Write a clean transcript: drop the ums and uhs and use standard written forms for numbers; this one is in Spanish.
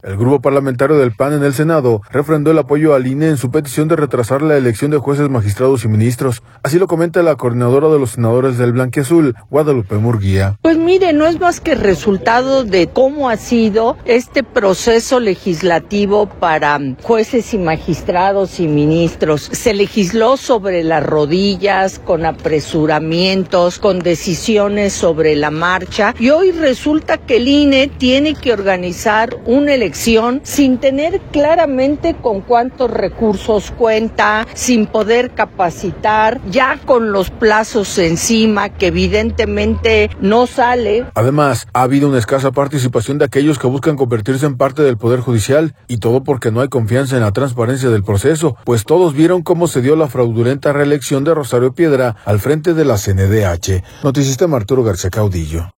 El grupo parlamentario del PAN en el Senado refrendó el apoyo al INE en su petición de retrasar la elección de jueces, magistrados y ministros. Así lo comenta la coordinadora de los senadores del Blanquiazul, Guadalupe Murguía. Pues mire, no es más que resultado de cómo ha sido este proceso legislativo para jueces y magistrados y ministros. Se legisló sobre las rodillas, con apresuramientos, con decisiones sobre la marcha, y hoy resulta que el INE tiene que organizar una elección sin tener claramente con cuántos recursos cuenta, sin poder capacitar, ya con los plazos encima, que evidentemente no sale. Además, ha habido una escasa participación de aquellos que buscan convertirse en parte del Poder Judicial, y todo porque no hay confianza en la transparencia del proceso, pues todos vieron cómo se dio la fraudulenta reelección de Rosario Piedra al frente de la CNDH. Noticista Arturo García Caudillo.